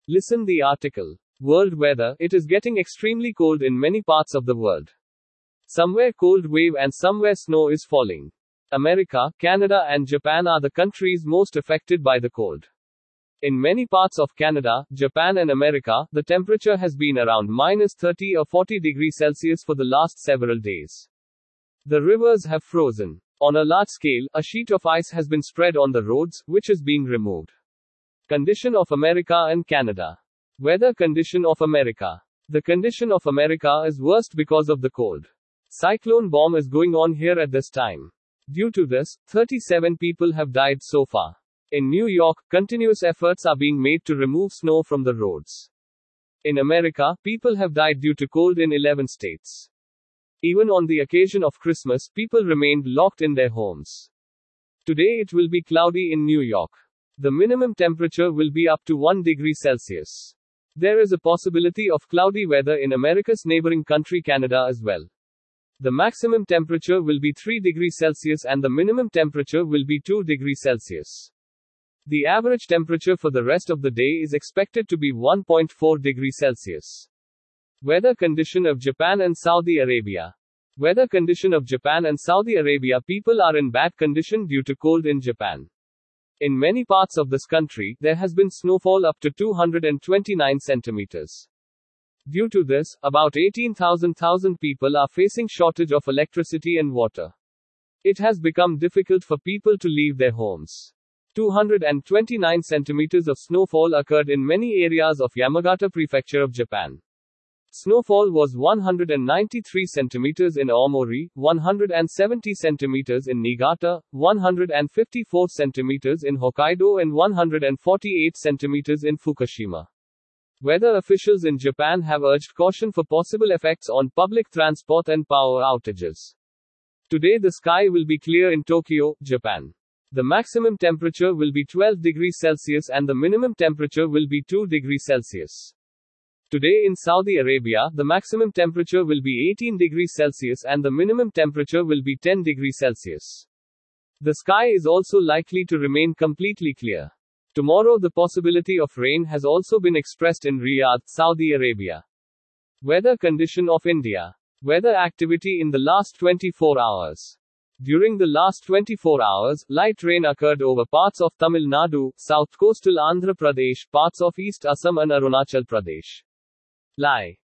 Listen the article. World weather. It is getting extremely cold in many parts of the world. Somewhere cold wave and somewhere snow is falling. America, Canada and Japan are the countries most affected by the cold. In many parts of Canada, Japan and America, the temperature has been around -30 or 40 degrees Celsius for the last several days. The rivers have frozen. On a large scale, a sheet of ice has been spread on the roads, which is being removed. Condition of America and Canada. Weather condition of America. The condition of America is worst because of the cold. Cyclone bomb is going on here at this time. Due to this, 37 people have died so far. In New York, continuous efforts are being made to remove snow from the roads. In America, people have died due to cold in 11 states. Even on the occasion of Christmas, people remained locked in their homes. Today it will be cloudy in New York. The minimum temperature will be up to 1 degree Celsius. There is a possibility of cloudy weather in America's neighboring country Canada as well. The maximum temperature will be 3 degrees Celsius and the minimum temperature will be 2 degrees Celsius. The average temperature for the rest of the day is expected to be 1.4 degrees Celsius. Weather condition of Japan and Saudi Arabia. Weather condition of Japan and Saudi Arabia. People are in bad condition due to cold in Japan. In many parts of this country, there has been snowfall up to 229 centimeters. Due to this, about 18,000 people are facing shortage of electricity and water. It has become difficult for people to leave their homes. 229 centimeters of snowfall occurred in many areas of Yamagata Prefecture of Japan. Snowfall was 193 centimeters in Aomori, 170 centimeters in Niigata, 154 centimeters in Hokkaido and 148 centimeters in Fukushima. Weather officials in Japan have urged caution for possible effects on public transport and power outages. Today the sky will be clear in Tokyo, Japan. The maximum temperature will be 12 degrees Celsius and the minimum temperature will be 2 degrees Celsius. Today in Saudi Arabia, the maximum temperature will be 18 degrees Celsius and the minimum temperature will be 10 degrees Celsius. The sky is also likely to remain completely clear. Tomorrow the possibility of rain has also been expressed in Riyadh, Saudi Arabia. Weather condition of India. Weather activity in the last 24 hours. During the last 24 hours, light rain occurred over parts of Tamil Nadu, south coastal Andhra Pradesh, parts of East Assam and Arunachal Pradesh. Lie.